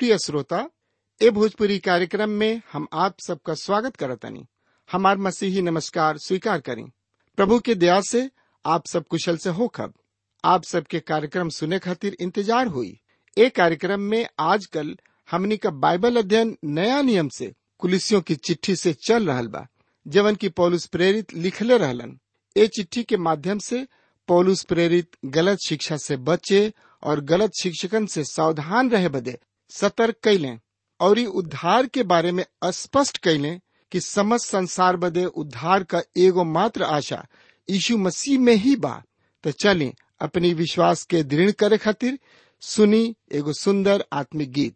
प्रिय श्रोता, ए भोजपुरी कार्यक्रम में हम आप सबका स्वागत करतनी। हमार मसीही नमस्कार स्वीकार करें। प्रभु के दया से आप सब कुशल से होखब। आप सबके कार्यक्रम सुने खातिर इंतजार हुई। ए कार्यक्रम में आजकल हमनी का बाइबल अध्ययन नया नियम से कुलिसियों की चिट्ठी से चल रहल बा, जवन की पौलुस प्रेरित लिखले रहलन। ए चिट्ठी के माध्यम से पौलुस प्रेरित गलत शिक्षा से बचे और गलत शिक्षकन से सावधान रहे बदे सतर्क कैलें और ई उद्धार के बारे में स्पष्ट कैलें कि समस्त संसार बदे उद्धार का एगो मात्र आशा यीशु मसीह में ही बा। तो चलें अपनी विश्वास के दृढ़ करे खातिर सुनी एगो सुंदर आत्मिक गीत।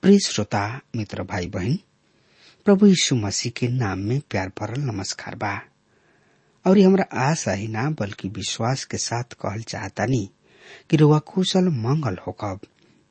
प्रिय श्रोता मित्र भाई बहन, प्रभु यीशु मसीह के नाम में प्यार भरल नमस्कार बा। और ये हमरा आशा ही ना बल्कि विश्वास के साथ कहल चाहतानी कि रुआ कुशल मंगल होकब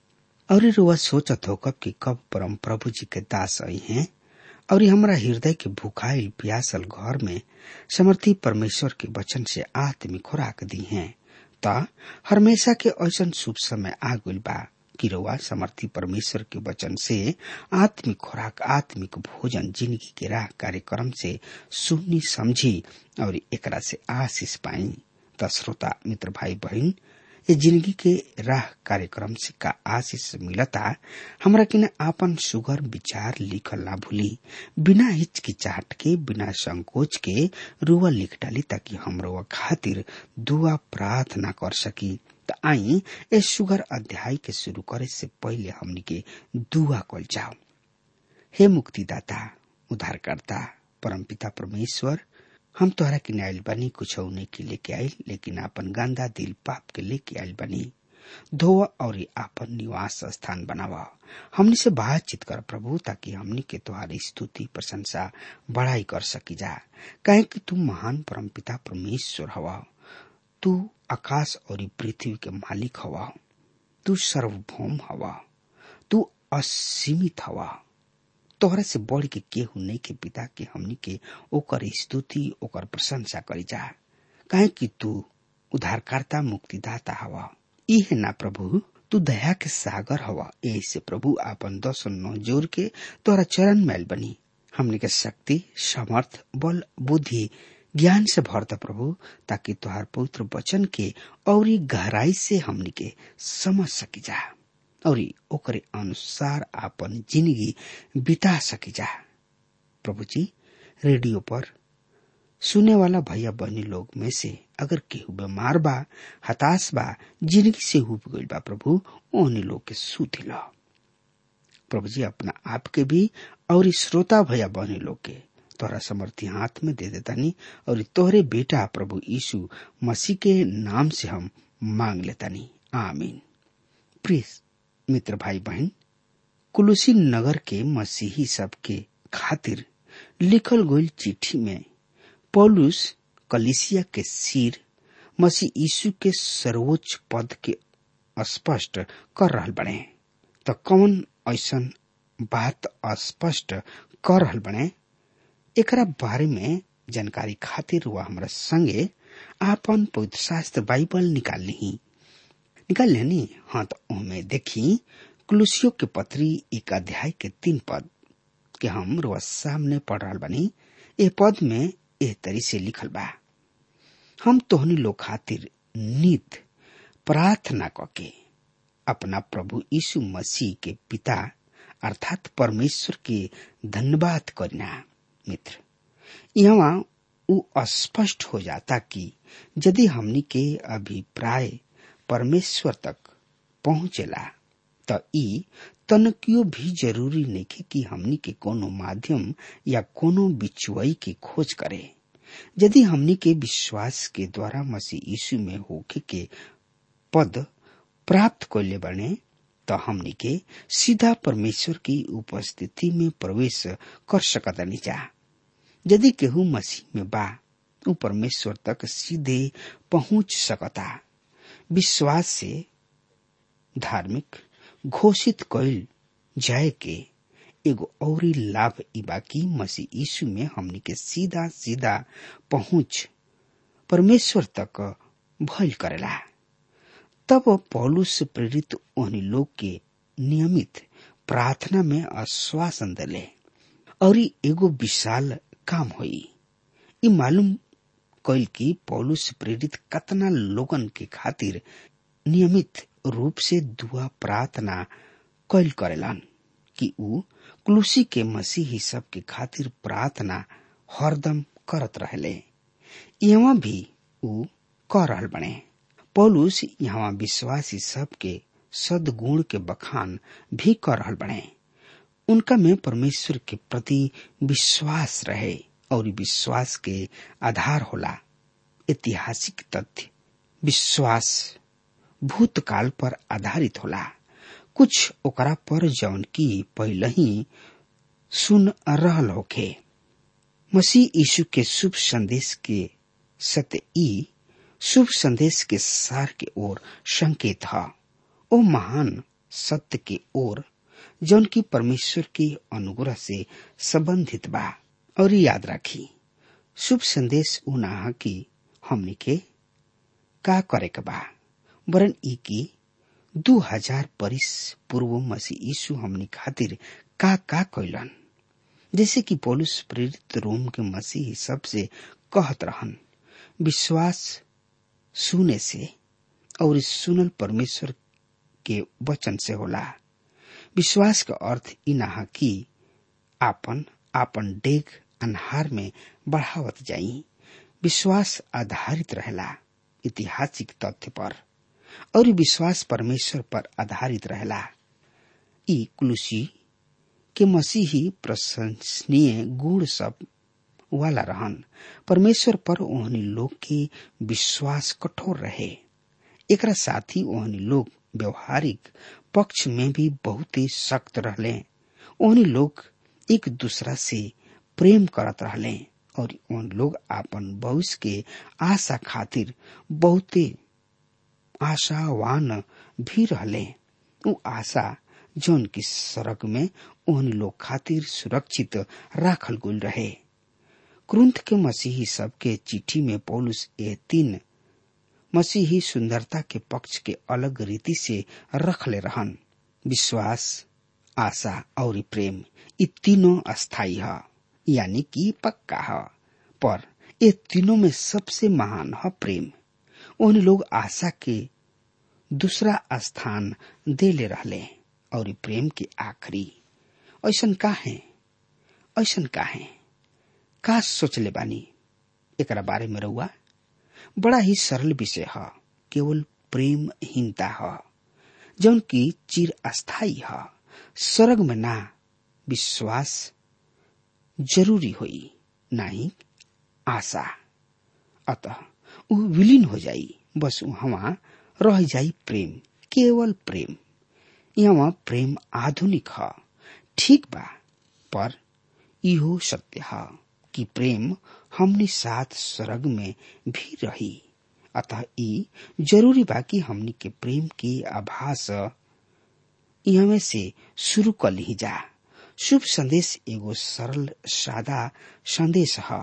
और रुआ सोचत होकब कि कब परम प्रभु जी के दास आई हैं और हमरा हृदय के भूखाइल प्यासल घर में समर्थी परमेश्वर के वचन से आत्मिक खुराक दी हैं। ता हमेशा के ऐसन शुभ समय आ गइल बा कि रउआ समर्थी परमेश्वर के वचन से आत्मिक खुराक, आत्मिक भोजन, जिंदगी के राह कार्यक्रम से सुनी समझी और एकरा से आशीष पाई। त श्रोता मित्र भाई बहन, ये जिंदगी के राह कार्यक्रम से का आशीष मिलता हमरा किन आपन सुगर विचार लिखल ना भूली, बिना हिचकिचाहट के, बिना संकोच के रुआ लिख डाली ताकि हम रुआ खातिर दुआ प्रार्थना कर सकी। त आई इस सुगर अध्याय के शुरू करे से पहले हमनी के दुआ कल जाओ। हे मुक्तिदाता, उद्धारकर्ता, परमपिता परमेश्वर, हम तोहरा के आयल बनी कुछ नहीं के लेके आयल, लेकिन आपन गंदा दिल पाप के लेके आयल बनी। धोवा और आपन निवास स्थान बनावा, हमनी से बातचीत कर प्रभु, ताकि हमनी के तुम्हारी स्तुति प्रशंसा बड़ाई कर सकी जा। कहे कि तू महान परमपिता परमेश्वर हवा, तू आकाश और पृथ्वी के मालिक हवा, तू सर्वभौम हवा, तू असीमित हवा। तोहरा से बढ़ के केहू नहीं के पिता के हमनी के ओकर स्तुति ओकर प्रशंसा करी जा। कहे कि तू उद्धारकर्ता मुक्तिदाता हवा। इहे ना प्रभु, तू दया के सागर हवा। ऐसे प्रभु आपन दसन नौ जोर के तोहरा चरण मैल बनी, हमनी के शक्ति, समर्थ, बल, बुद्धि, ज्ञान से भरता प्रभु, ताकि तुहार पवित्र वचन के और गहराई से हमनी के समझ सकी जा और ओकरे अनुसार आपन जिंदगी बिता सकी जा। प्रभु जी, रेडियो पर सुने वाला भैया बहनी लोग में से अगर केहू बीमार बा, हताश बा, जिंदगी से हुब गइल बा प्रभु, ओहनी लोग के सुधी ला प्रभु जी। अपना आप के भी और श्रोता भैया बहनी लोग के तोहरा समर्थी हाथ में दे देतानी और तोहरे बेटा प्रभु यीशु मसीह के नाम से हम मांग लेतानी, आमीन। प्रिय मित्र भाई बहन, कुलुसी नगर के मसीही सब के खातिर लिखल गई चिट्ठी में पौलुस कलीसिया के सिर मसीह यीशु के सर्वोच्च पद के स्पष्ट कर रहल बने। तो कौन ऐसन बात स्पष्ट कर रहल बने, एकरा बारे में जानकारी खातिर हुआ हमरा संगे आपन पवित्र शास्त्र बाइबल निकाल लेनी। हाँ, तो उनमें देखी कुलुसियों के पत्री 1 अध्याय के 3 पद के हम रोज सामने पढ़ रहा बनी। ए पद में एह तरी से लिखल बा, हम तोहनी लोग खातिर नित प्रार्थना करके अपना प्रभु यीशु मसीह के पिता अर्थात परमेश्वर के धन्यवाद करना। मित्र, यहाँ उ स्पष्ट हो जाता कि यदि हमनी के अभिप्राय परमेश्वर तक पहुँचेला तो ई तनकियो भी जरूरी नहीं कि हमनी के कोनो माध्यम या कोनो बिचुआई की खोज करे। यदि हमनी के विश्वास के द्वारा मसीह यीशु में होके के पद प्राप्त करले बने, तो हमनी के सीधा परमेश्वर की उपस्थिति में प्रवेश कर सकता नहीं जा। यदि केहू मसीह में बा, उ परमेश्वर तक सीधे पहुंच सकता। विश्वास से धार्मिक घोषित कइल जाए के एगो औरी लाभ ई बाकी मसीह यीशु में हमनी के सीधा सीधा पहुंच परमेश्वर तक भइल करेला। तब पौलुस प्रेरित ओहनी लोग के नियमित प्रार्थना में आश्वासन दिले और एगो विशाल काम होई। ई मालूम कइल कि पौलुस प्रेरित कतना लोगन के खातिर नियमित रूप से दुआ प्रार्थना कइल करेलन कि उ कुलुसी के मसीही सब के खातिर प्रार्थना हरदम करत रहले। यहाँ भी उ कर रहल बने। पौलुस यहाँ विश्वासी सब के सद्गुण के बखान भी कर रहल बने। उनका में परमेश्वर के प्रति विश्वास रहे और विश्वास के आधार होला ऐतिहासिक तथ्य। विश्वास भूतकाल पर आधारित होला। कुछ ओकरा पर जौन की पहले ही सुन रहल होखे। मसीह यीशु के शुभ संदेश के सत्य ई शुभ संदेश के सार के ओर संकेत है, ओ महान सत्य के ओर जौन की परमेश्वर के अनुग्रह से संबंधित बा। और याद राखी, शुभ संदेश उ ना कि हमनी के का करे के बा, वरन ई की 2000 बरिस पूर्व मसीह यीशु हमनी खातिर का कैलन। जैसे कि पौलुस प्रेरित रोम के मसीह सबसे कहत रहन, विश्वास सुने से और सुनल परमेश्वर के वचन से होला। विश्वास का अर्थ ई ना कि आपन आपन डेग अन्हार में बढ़ावत जाई। विश्वास आधारित रहेला ऐतिहासिक तथ्य पर, और विश्वास परमेश्वर पर आधारित रहेला। ई कुलुसी के मसीही प्रशंसनीय गुण सब वाला रहन। परमेश्वर पर ओहनी लोग के विश्वास कठोर रहे। एकरा साथ ही ओहनी लोग व्यवहारिक पक्ष में भी बहुत ही सख्त रहले। ओहनी लोग एक दूसरा से प्रेम करत रहले और उन लोग आपन भविष्य के आशा खातिर बहुते आशावान भी रहले। उ आशा जौन की स्वर्ग में उन लोग खातिर सुरक्षित राखल गइल रहे। कुरिन्थ के मसीही सब के चिट्ठी में पौलुस ये 3 मसीही सुंदरता के पक्ष के अलग रीति से रखले रहन। विश्वास, आशा और प्रेम, ये तीनों अस्थायी है, यानी कि पक्का है, पर ये तीनों में सबसे महान है प्रेम। उन लोग आशा के दूसरा स्थान देले रहले और प्रेम के आखिरी। ऐसन का है, ऐसन का है, का सोचले बानी एकरा बारे में रहुआ? बड़ा ही सरल विषय है, केवल प्रेमहीनता है जौन की चिर अस्थायी है। स्वर्ग में ना विश्वास जरूरी होई, नहीं आशा। अतः उ विलीन हो जाई, बस वहां रह जाई प्रेम, केवल प्रेम। यहाँ प्रेम आधुनिक है, ठीक बा, पर इहो सत्य है कि प्रेम हमनी साथ स्वर्ग में भी रही। अतः ई जरूरी बा कि हमनी के प्रेम के आभास यहाँ से शुरू कर ली जा। शुभ संदेश एगो सरल सादा संदेश है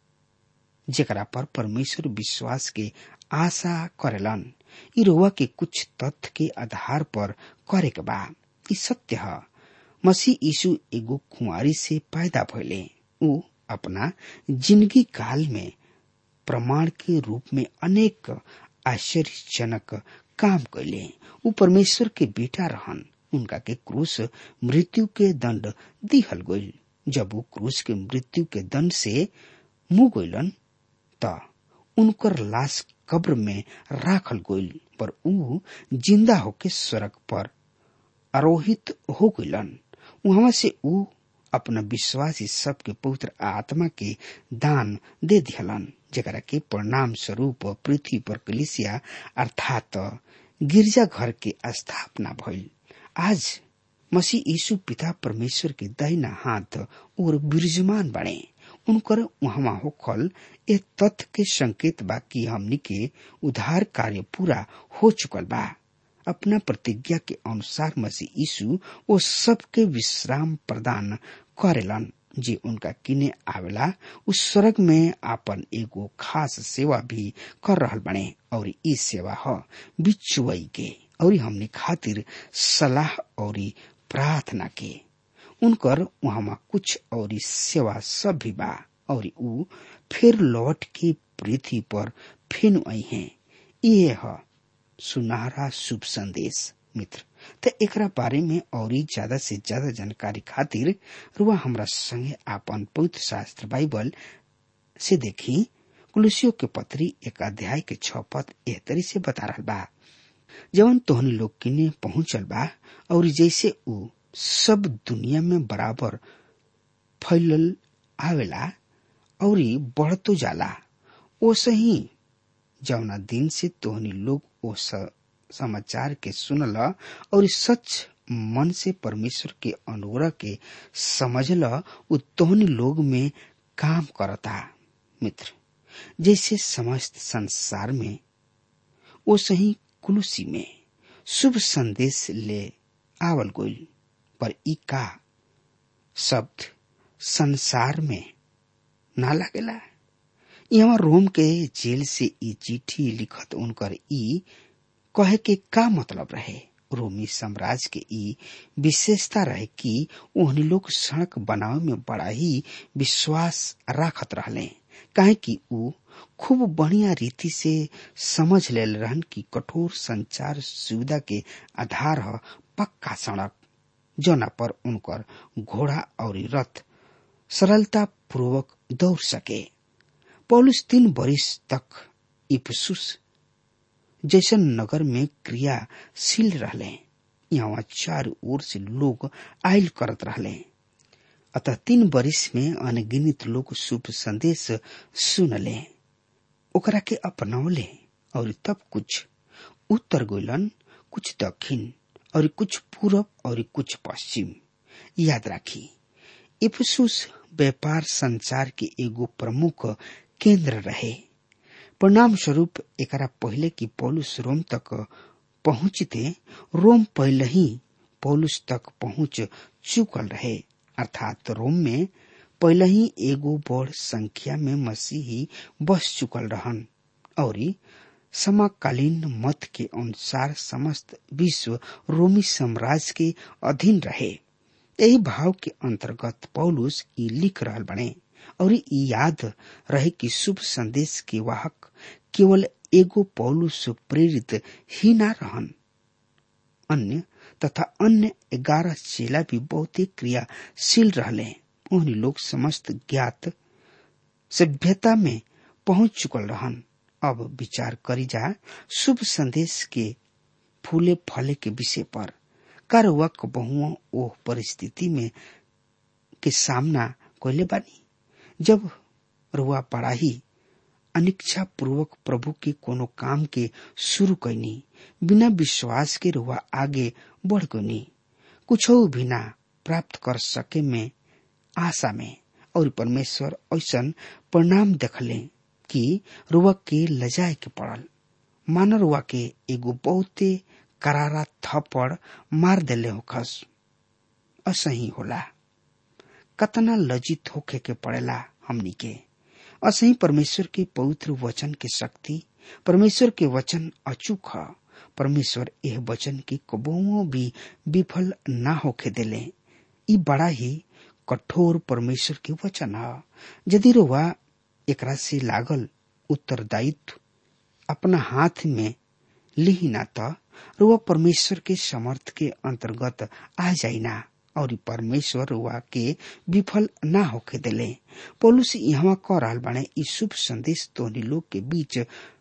जेकरा पर परमेश्वर विश्वास के आशा करेलन। ई रउआ के कुछ तथ्य के आधार पर करे के बा। ई सत्य है, मसीह यीशु एगो कुंवारी से पैदा भइले। उ अपना जिंदगी काल में प्रमाण के रूप में अनेक आश्चर्यजनक काम कैले। उ परमेश्वर के बेटा रहन। उनका के क्रूस मृत्यु के दंड दिहल गइल। जब वो क्रूस के मृत्यु के दंड से मुँह गइलन त उनकर लाश कब्र में राखल गइल, पर उ जिंदा होके स्वर्ग पर आरोहित हो गइलन। वहां से उ अपना विश्वासी सबके पवित्र आत्मा के दान दे दिहलन, जेकरा के परिणाम स्वरूप पृथ्वी पर कलीसिया अर्थात गिरजा घर के स्थापना भइल। आज मसीह यीशु पिता परमेश्वर के दाहिना हाथ और विराजमान बने। उनकर वहां होखल ए तथ्य के संकेत बा कि हमनी के उद्धार कार्य पूरा हो चुकल बा। अपना प्रतिज्ञा के अनुसार मसीह यीशु वो सबके विश्राम प्रदान करेलन जे उनका किने आवेला। उस स्वर्ग में आपन एगो खास सेवा भी कर रहल बने और ई सेवा ह बिचुवई के और हमने खातिर सलाह और प्रार्थना के। उनकर वहां कुछ और सेवा सब भी बा और उ फिर लौट के पृथ्वी पर फिर आई हैं। ये है सुनहरा शुभ संदेश मित्र। तो एकरा बारे में और ज्यादा से ज्यादा जानकारी खातिर रुआ हमरा संगे आपन पवित्र शास्त्र बाइबल से देखी। कुलुसियों के पत्री 1 अध्याय के 6 पद एह तरी से बता रहा बा, जवन तोहनी लोग किने पहुंचल बा और जैसे उ सब दुनिया में बराबर फैलल आवेला और बढ़तो जाला, ओसे ही जवना दिन से तोहनी लोग ओस समाचार के सुनल और सच मन से परमेश्वर के अनुग्रह के समझल, उ तोहनी लोग में काम करता। मित्र, जैसे समस्त संसार में ओ सही कुलुसी में शुभ संदेश ले आवल गइल, पर ई का शब्द संसार में ना लागेला। यहाँ रोम के जेल से ई चिट्ठी लिखत उनकर ई कहे के का मतलब रहे। रोमी साम्राज्य के ई विशेषता रहे कि ओहनी लोग सड़क बनावे में बड़ा ही विश्वास राखत रहले, काहे कि ऊ खूब बढ़िया रीति से समझ लेल रहन कि कठोर संचार सुविधा के आधार है पक्का सड़क, जौना पर उनकर घोड़ा और रथ सरलता पूर्वक दौड़ सके। पौलुस 3 वर्ष तक इफिसुस जैसन नगर में क्रियाशील रहले। यहाँ चारों ओर से लोग आयल करत रहले, अतः 3 वर्ष में अनगिनत लोग शुभ संदेश सुनले, ओकरा के अपनौले, और तब कुछ उत्तर गोलन, कुछ दक्षिण और कुछ पूरब और कुछ पश्चिम। याद राखी, इफिसुस व्यापार संचार के एगो प्रमुख केंद्र रहे। परिणाम स्वरूप एकरा पहले कि पौलुस रोम तक पहुंचते, रोम पहले ही पौलुस तक पहुंच चुकल रहे, अर्थात रोम में पहले ही एगो बड़ संख्या में मसीही बस चुकल रहन, और समकालीन मत के अनुसार समस्त विश्व रोमी साम्राज्य के अधीन रहे। यही भाव के अंतर्गत पौलुस ई लिख रहल बने, और ई याद रहे कि शुभ संदेश के वाहक केवल एगो पौलुस प्रेरित ही ना रहन, अन्य तथा अन्य 11 चेला भी बहुत ही क्रियाशील रहले। उन्हीं लोग समस्त ज्ञात सभ्यता में पहुंच चुकल रहन। अब विचार करी जा शुभ संदेश के फूले फले के विषय पर। कारवक बहुओं ओ परिस्थिति में के सामना कोयले बानी, जब रुआ पढ़ाई अनिच्छा पूर्वक प्रभु के कोनो काम के शुरू कैनी, बिना विश्वास के रुआ आगे बढ़ गनी, कुछ भी ना प्राप्त कर सके में आशा में, और परमेश्वर ऐसन परिणाम देखले कि रुआ के लजाए के पड़ल, मानो रुआ के एगो बहुते करारा थप्पड़ मार देले होखस। असही होला, कतना लज्जित होखे के पड़ेला हमनी के। असही परमेश्वर के पवित्र वचन के शक्ति, परमेश्वर के वचन अचूक है। परमेश्वर यह वचन के कबहुओं भी विफल ना होके देले। ई बड़ा ही कठोर परमेश्वर के वचन है। यदि रुआ एकरा से लागल उत्तरदायित्व अपना हाथ में ली ना तो रुआ परमेश्वर के समर्थ के अंतर्गत आ जाइना, और परमेश्वर रुआ के विफल ना होके देले। पौलुस यहाँ कह रहल बाने, ई शुभ संदेश तोहनी लोग के बीच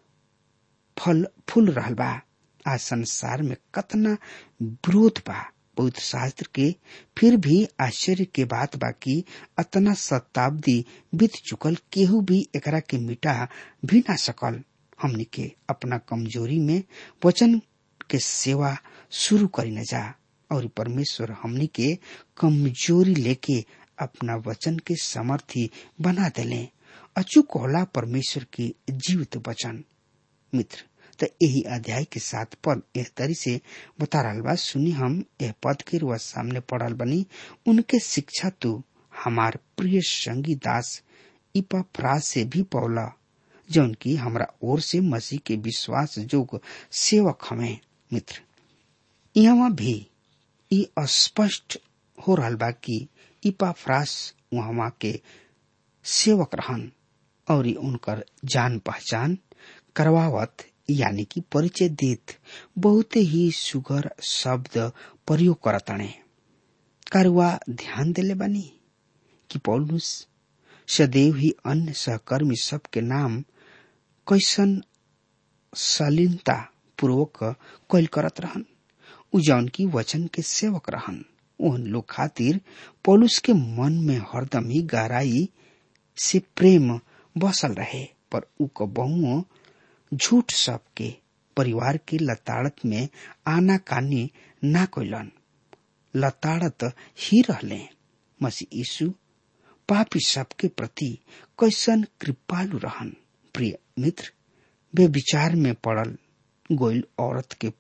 फल फूल रहल बा। आज संसार में कतना विरोध बा पवित्र शास्त्र के, फिर भी आश्चर्य के बात बा कि अतना शताब्दी बीत चुकल केहू भी एकरा के मिटा भी ना सकल। हमनी के अपना कमजोरी में वचन के सेवा शुरू करी न जा, और परमेश्वर हमनी के कमजोरी लेके अपना वचन के समर्थी बना देले। अचूक होला परमेश्वर के जीवित वचन। मित्र, तो यही अध्याय के 7 पद एह तरी से बता रहल बा। सुनी हम यह पद के रुआ सामने पढ़ल बनी। उनके शिक्षा तू हमार प्रिय संगी दास इपाफ्रास से भी पौला, जौन की हमरा ओर से मसीह के विश्वास जोग सेवक हमें। मित्र, यहाँ भी ई स्पष्ट हो रहल बा कि इपाफ्रास वहाँ के सेवक रहन, और उनकर जान पहचान करवावत यानी कि परिचय देत बहुत ही सुगर शब्द प्रयोग करतने। कारवा ध्यान देले बानी कि पौलुस सदैव ही अन्य सहकर्मी सब के नाम कैसन शालीनता पूर्वक कैल करत रहन, उ जौन की वचन के सेवक रहन। उन लोग खातिर पौलुस के मन में हरदम ही गहराई से प्रेम बसल रहे, पर उ कबहुओ झूठ सब के परिवार के लताड़त में आना कानी ना कोइलन, लताड़त ही रहले। मसीह यीशु पापी सबके प्रति कैसन कृपालु रहन। प्रिय मित्र, वे विचार में पड़ल गोइल औरत के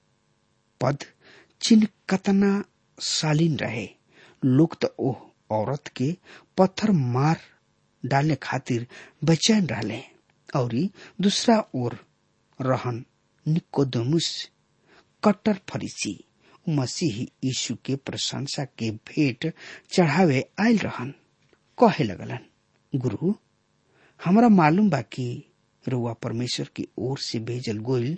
पद चिन्ह कतना शालीन रहे। लोग तो ओह औरत के पत्थर मार डालने खातिर बेचैन रहले। और दूसरा ओर रहन निकोदेमुस, कट्टर फरीसी, मसीह यीशु के प्रशंसा के भेंट चढ़ावे आयल रहन। कहे लगलन, गुरु, हमरा मालूम बा कि रउआ परमेश्वर की ओर से भेजल गोइल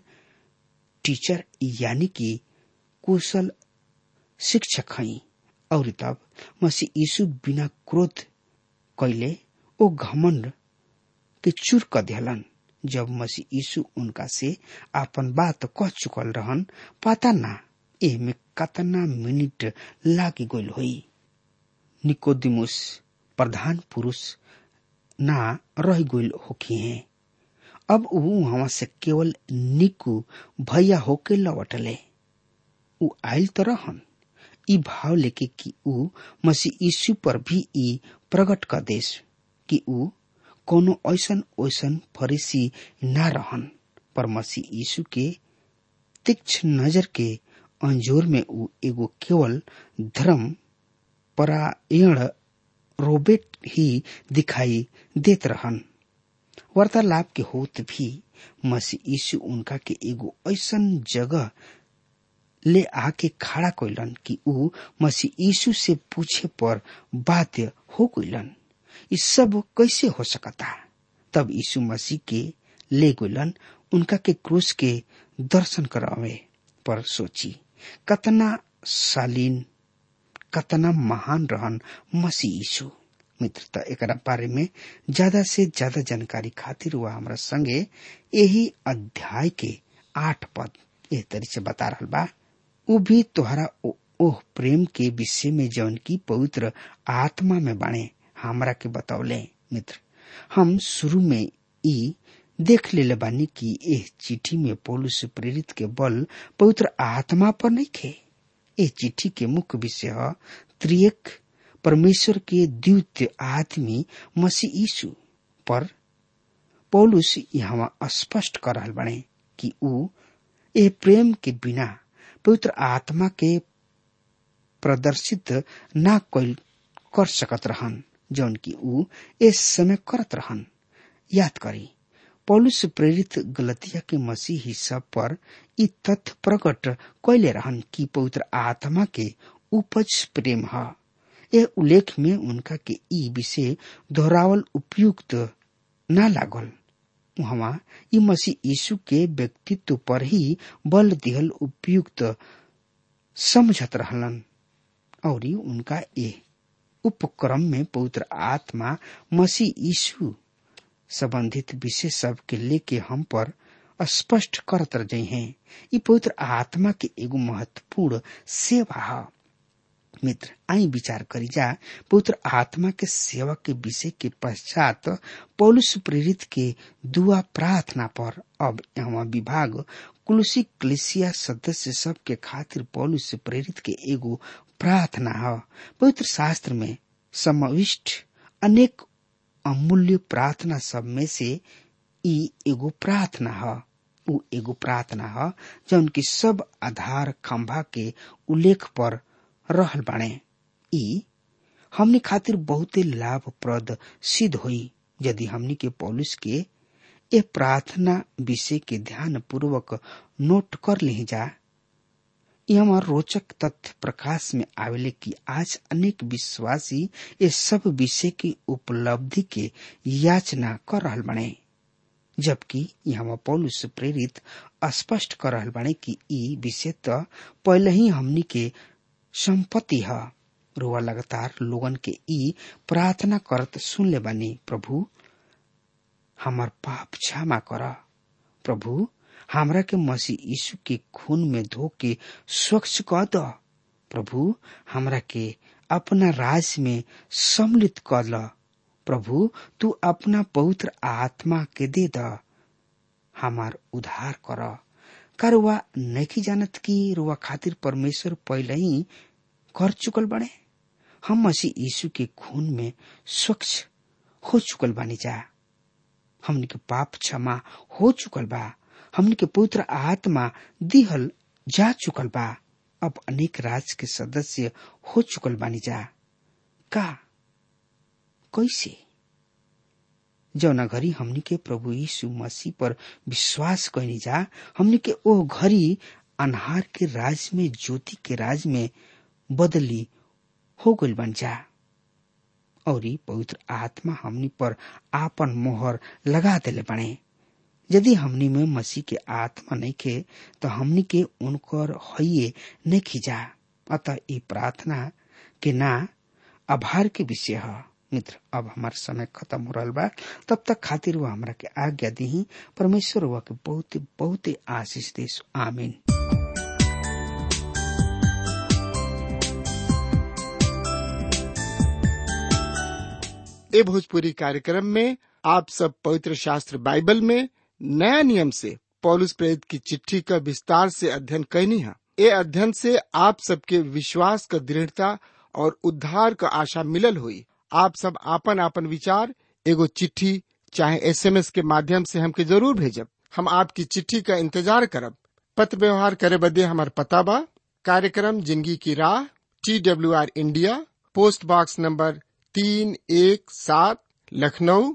टीचर यानी कि कुशल शिक्षक हई। और तब मसीह यीशु बिना क्रोध कैले ओ घमंड के चूर क दिहलन। जब मसीह यीशु उनका से आपन बात कह चुकल रहन, पता ना एमे कतना मिनट लागी गइल होई। निकोदेमुस प्रधान पुरुष ना रह गइल होखी हैं। अब ऊ वहां से केवल निकू भैया होके लौटले। ऊ आयल तो रहन ई भाव लेके कि ऊ मसीह यीशु पर भी ई प्रकट कर देश कि ऊ कोनो ऐसन फरीसी ना रहन। पर मसीह यीशु के तीक्ष्ण नजर के अंजोर में ऊ एगो केवल धर्म परायण रोबोट ही दिखाई देत रहन। वार्तालाप के होत भी मसीह यीशु उनका के एगो ऐसन जगह ले आके खड़ा कइलन कि ऊ मसीह यीशु से पूछे पर बाध्य हो गइलन, ये सब कैसे हो सकता। तब यीशु मसीह के ले गइलन उनका के क्रूस के दर्शन करावे। पर सोची कतना शालीन, कतना महान रहन मसीह यीशु। मित्रता एकरा बारे में ज्यादा से ज्यादा जानकारी खातिर वह हमरा संगे यही अध्याय के 8 पद एह तरी से बता रहल बा। ऊ भी तोहरा ओह प्रेम के विषय में जौन की पवित्र आत्मा में बाणे हमरा के बतौले। मित्र, हम शुरू में ई देख लेले बानी कि एह चिट्ठी में पौलुस प्रेरित के बल पवित्र आत्मा पर नहीं खे। एह चिट्ठी के मुख्य विषय त्रिएक परमेश्वर के द्वितीय आदमी मसीह यीशु पर पौलुस यहाँ स्पष्ट कर रहल बाणे कि ऊ एह प्रेम के बिना पवित्र आत्मा के प्रदर्शित ना कर सकत रहन जौन की ऊ इस समय करत रहन। याद करी, पौलुस प्रेरित गलतिया के मसीही सब पर ई तथ्य प्रकट कैले रहन कि पवित्र आत्मा के उपज प्रेम है। यह उल्लेख में उनका के ई विषय दोहरावल उपयुक्त ना लागल। वहाँ ई मसीह यीशु के व्यक्तित्व पर ही बल दिहल उपयुक्त समझत रहलन। और उनका ये उपक्रम में पवित्र आत्मा मसीह यीशु संबंधित विषय सब के लेके हम पर स्पष्ट करत रहे हैं। ये पवित्र आत्मा के एगो महत्वपूर्ण सेवा है। मित्र, आई विचार करी जा पवित्र आत्मा के सेवा के विषय के पश्चात पौलुस प्रेरित के दुआ प्रार्थना पर अब यहाँ विभाग कुलुसी कलीसिया सदस्य सब के खातिर पौलुस प्रेरित के एगो प्रार्थना है। पवित्र शास्त्र में समाविष्ट अनेक अमूल्य प्रार्थना सब में से ई एगो प्रार्थना है। उ एगो प्रार्थना है जौन की सब आधार खंभा के उल्लेख पर रहल बाणे। ई हमनी खातिर बहुते लाभप्रद सिद्ध हुई यदि हमनी के पौलुस के ए प्रार्थना विषय के ध्यान पूर्वक नोट कर ले जा। हमार रोचक तथ्य प्रकाश में आवेले कि आज अनेक विश्वासी ये सब विषय की उपलब्धि के याचना कर रहल बने, जबकि यहाँ पौलुस प्रेरित स्पष्ट कर रहल बने कि ई विषय तो पहले ही हमनी के संपत्ति है। रुआ लगातार लोगन के ई प्रार्थना करत सुन ले बानी, प्रभु हमार पाप क्षमा कर, प्रभु हमरा के मसीह यीशु के खून में धो के स्वच्छ कर द, प्रभु हमरा के अपना राज में सम्मिलित कर ल, प्रभु तू अपना पवित्र आत्मा के दे द, हमार उद्धार कर, का रुआ नहीं जानत कि रुआ खातिर परमेश्वर पहले ही कर चुकल बने। हम मसीह यीशु के खून में स्वच्छ हो चुकल बानी जा। हमनी के पाप क्षमा हो चुकल बा। हमनी के पवित्र आत्मा दिहल जा चुकल बा। अब अनेक राज के सदस्य हो चुकल बानी जा। का कैसे? जौना घड़ी हमनी के प्रभु यीशु मसीह पर विश्वास कइनी जा, हमनी के ओ घड़ी अन्हार के राज में ज्योति के राज में बदली हो गइल बन जा। और पवित्र आत्मा हमनी पर आपन मोहर लगा देले बने। यदि हमनी में मसीह के आत्मा नहीं खे तो हमनी के उनकर हइये नहीं खिजा। अतः ये प्रार्थना के ना आभार के विषय है। मित्र, अब हमार समय खत्म हो रहा बा। तब तक खातिर वो हमरा के आज्ञा दी। परमेश्वर हुआ के बहुत बहुत आशीष देश। आमीन। ए भोजपुरी कार्यक्रम में आप सब पवित्र शास्त्र बाइबल में नया नियम से पौलुस प्रेरित की चिट्ठी का विस्तार से अध्ययन करनी है। ये अध्ययन से आप सबके विश्वास का दृढ़ता और उद्धार का आशा मिलल हुई। आप सब आपन आपन विचार एगो चिट्ठी चाहे SMS के माध्यम से हमके जरूर भेजब। हम आपकी चिट्ठी का इंतजार करब। पत्र व्यवहार करे बदे हमार पता बा कार्यक्रम जिंदगी की राह, TWR India, post box number 317 Lucknow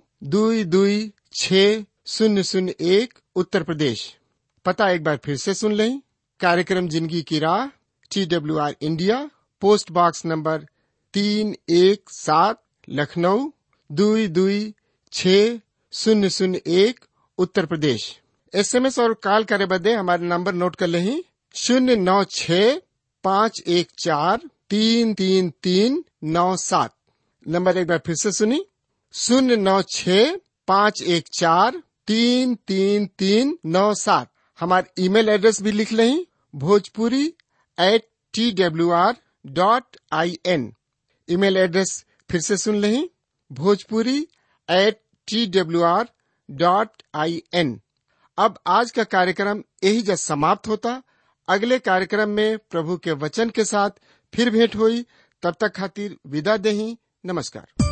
226001 Uttar Pradesh. पता एक बार फिर से सुन लें। कार्यक्रम जिंदगी की राह, TWR India, post box number 317 Lucknow 226001 Uttar Pradesh. SMS और कॉल करे बदे हमारे नंबर नोट कर लें। 096-514-3337। नंबर एक बार फिर से सुनी। 096-514-3337। हमारे ईमेल एड्रेस भी लिख लें, bhojpuri@twr.in। ईमेल एड्रेस फिर से सुन लें, bhojpuri@twr.in। अब आज का कार्यक्रम यही जब समाप्त होता। अगले कार्यक्रम में प्रभु के वचन के साथ फिर भेंट हुई। तब तक खातिर विदा देही। नमस्कार।